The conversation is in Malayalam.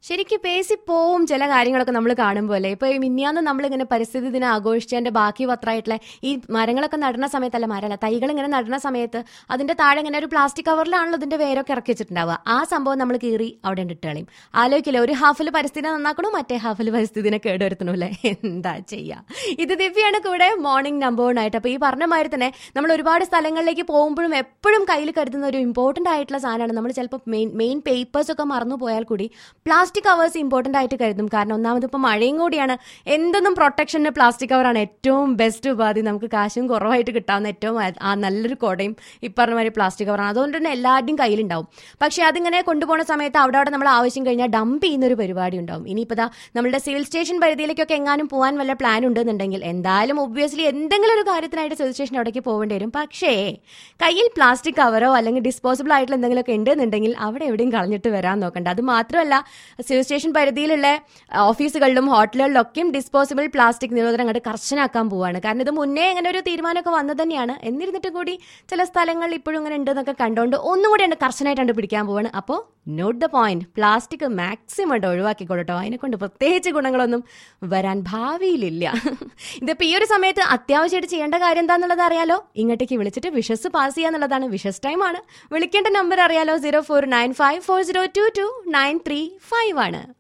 ശരിക്കും പേസി പോവും ചില കാര്യങ്ങളൊക്കെ നമ്മൾ കാണുമ്പോൾ അല്ലേ. ഇപ്പൊ ഈ മിനിഞ്ഞാന്ന് നമ്മളിങ്ങനെ പരിസ്ഥിതി ദിനം ആഘോഷിച്ചതിന്റെ ബാക്കി പത്രമായിട്ടുള്ള ഈ മരങ്ങളൊക്കെ നടുന്ന സമയത്തല്ല, മരമല്ല, തൈകൾ ഇങ്ങനെ നടുന്ന സമയത്ത് അതിന്റെ താഴെ ഇങ്ങനെ ഒരു പ്ലാസ്റ്റിക് കവറിലാണല്ലോ ഇതിന്റെ വേരൊക്കെ ഇറക്കി വെച്ചിട്ടുണ്ടാവുക. ആ സംഭവം നമ്മൾ കീറി അവിടെ ഇട്ട് കളയും. ആലോചിക്കില്ല, ഒരു ഹാഫിൽ പരിസ്ഥിതി നന്നാക്കണു, മറ്റേ ഹാഫിൽ പരിസ്ഥിതിനെ കേടുവരുത്തണു അല്ലേ. എന്താ ചെയ്യാ. ഇത് ദിവ്യാണ് കൂടെ മോർണിംഗ് നമ്പർ 1 ആയിട്ട്. അപ്പൊ ഈ പറഞ്ഞ മാതിരി തന്നെ നമ്മൾ ഒരുപാട് സ്ഥലങ്ങളിലേക്ക് പോകുമ്പോഴും എപ്പോഴും കയ്യിൽ കരുതുന്ന ഒരു ഇമ്പോർട്ടന്റ് ആയിട്ടുള്ള സാധനമാണ്. നമ്മൾ ചിലപ്പോൾ മെയിൻ പേപ്പേഴ്സ് ഒക്കെ മറന്നു പോയാൽ കൂടി പ്ലാസ്റ്റിക് കവേഴ്സ് ഇമ്പോർട്ടന്റ് ആയിട്ട് കരുതും. കാരണം ഒന്നാമത് ഇപ്പം മഴയും കൂടിയാണ്. എന്തെന്നും പ്രൊട്ടക്ഷന് പ്ലാസ്റ്റിക് കവറാണ് ഏറ്റവും ബെസ്റ്റ് ഉപാധി. നമുക്ക് കാശും കുറവായിട്ട് കിട്ടാവുന്ന ഏറ്റവും നല്ലൊരു കുടയും ഈ പറഞ്ഞ മാതിരി പ്ലാസ്റ്റിക് കവറാണ്. അതുകൊണ്ട് തന്നെ എല്ലാവരുടെയും കയ്യിലുണ്ടാവും. പക്ഷെ അതിങ്ങനെ കൊണ്ടുപോകുന്ന സമയത്ത് അവിടെ നമ്മൾ ആവശ്യം കഴിഞ്ഞാൽ ഡംപ് ചെയ്യുന്ന ഒരു പരിപാടി ഉണ്ടാവും. ഇനിയിപ്പോൾ നമ്മുടെ സിവിൽ സ്റ്റേഷൻ പരിധിയിലേക്കൊക്കെ എങ്ങാനും പോകാൻ വല്ല പ്ലാൻ ഉണ്ടെന്നുണ്ടെങ്കിൽ എന്തായാലും ഒബ്വിയസ്ലി എന്തെങ്കിലും ഒരു കാര്യത്തിനായിട്ട് സിവിൽ സ്റ്റേഷൻ അവിടേക്ക് പോകേണ്ടി വരും. പക്ഷേ കയ്യിൽ പ്ലാസ്റ്റിക് കവറോ അല്ലെങ്കിൽ ഡിസ്പോസിബിൾ ആയിട്ടുള്ള എന്തെങ്കിലുമൊക്കെ ഉണ്ടെന്നുണ്ടെങ്കിൽ അവിടെ എവിടെയും കളഞ്ഞിട്ട് വരാൻ നോക്കണ്ട. അത് മാത്രമല്ല, സിവിൽ സ്റ്റേഷൻ പരിധിയിലുള്ള ഓഫീസുകളിലും ഹോട്ടലുകളിലൊക്കെയും ഡിസ്പോസിബിൾ പ്ലാസ്റ്റിക് നിരോധനം അങ്ങോട്ട് കർശനാക്കാൻ പോവാണ്. കാരണം ഇത് മുന്നേ ഇങ്ങനെ ഒരു തീരുമാനമൊക്കെ വന്നത് തന്നെയാണ്. എന്നിരുന്നിട്ട് കൂടി ചില സ്ഥലങ്ങളിൽ ഇപ്പോഴും ഇങ്ങനെ ഉണ്ടെന്നൊക്കെ കണ്ടുകൊണ്ട് ഒന്നുകൂടി കർശനമായിട്ട് പിടിക്കാൻ പോവാണ്. അപ്പോൾ note the point, plastic maximum ഒഴിവാക്കിക്കൊള്ളട്ടോ. അതിനെക്കൊണ്ട് പ്രത്യേകിച്ച് ഗുണങ്ങളൊന്നും വരാൻ ഭാവിയിലില്ല. ഇതിപ്പോൾ ഈ ഒരു സമയത്ത് അത്യാവശ്യമായിട്ട് ചെയ്യേണ്ട കാര്യം എന്താണെന്നുള്ളത് അറിയാലോ. ഇങ്ങോട്ടേക്ക് വിളിച്ചിട്ട് വിഷസ് പാസ് ചെയ്യാന്നുള്ളതാണ്. വിഷസ് ടൈമാണ്. വിളിക്കേണ്ട നമ്പർ അറിയാലോ, 0495402293 5 ആണ്.